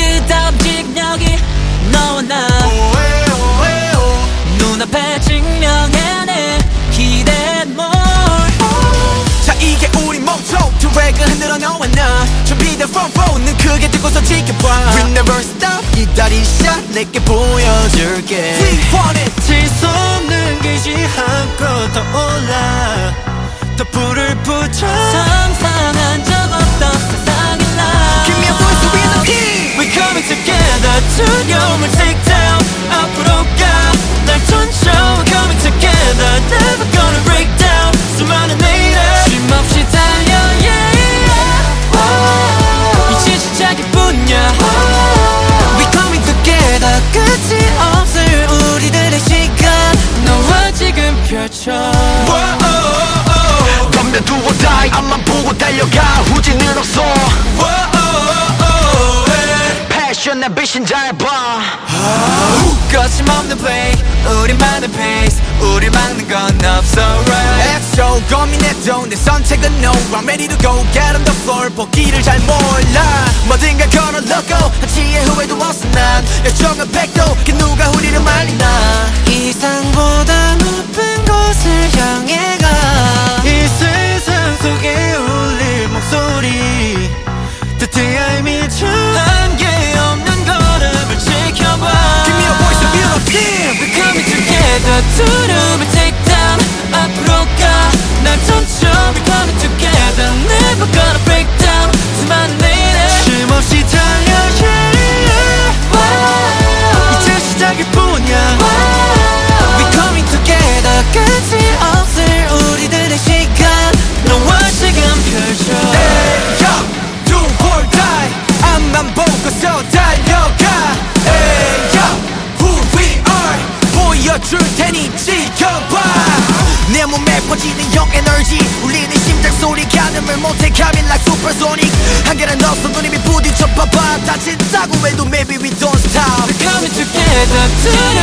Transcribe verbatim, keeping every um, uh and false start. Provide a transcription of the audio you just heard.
그 다음 직력이 너와 나 눈앞에 증명해내 기대해 more. 자 이게 우리 모토 트랙을 흔들어 너와 나 준비된 front row 는 크게 뜨고서 지켜봐. We never stop 기다리자 내게 보여줄게. We want it. 질서 넘기지 않고 더 올라 더 불을 붙여 상상한 적 없던 세상의 나 Give me a voice to be in the team. We coming together 두려움을 take down 앞으로 가날 던져 We're coming together never gonna break down 수많은 내일을 쉼없이 달려 yeah, yeah. 이제 시작일 뿐이야 We coming together 끝이 없을 우리들의 시간 너와 지금 펼쳐 덤벼 두어 die 앞만 보고 달려가 후진은 없어. Passion ambition 잘 봐. 거침없는 play 우리만의 pace 우릴 막는 건 없어 right 엑소 고민해도 내 선택은 no. I'm ready to go get on the floor 보기를 잘 몰라. 뭐든가 걸어 logo 한치의 후회도 없어 난 열정은 백도 그 누가 우리를 말리나. 이상보다 높은 곳을 향해 가 이 세상 속에 울릴 목소리 뜨뜻한 미쳐 한계 없는 걸음을 지켜봐 Give me a voice to be on a team. We're coming together 두려움을 take down 앞으로 가날 던져 We're coming together never gonna break down 수많은 내일을 쉼없이 달려 yeah. 이제 시작일 뿐이야 We coming together 끝이 없을 우리들의 시간 너와 지금 펼쳐 Yo, do or die 앞만 보고서 달려가. Yo, who we are 보여줄 테니 지켜봐. 내 몸에 퍼지는 영 에너지 울리는 심장 소리 가늠을 못해 coming like supersonic. 한계란 없어 눈이 부딪혀 봐봐 다친다고 해도 maybe we don't stop. We're coming together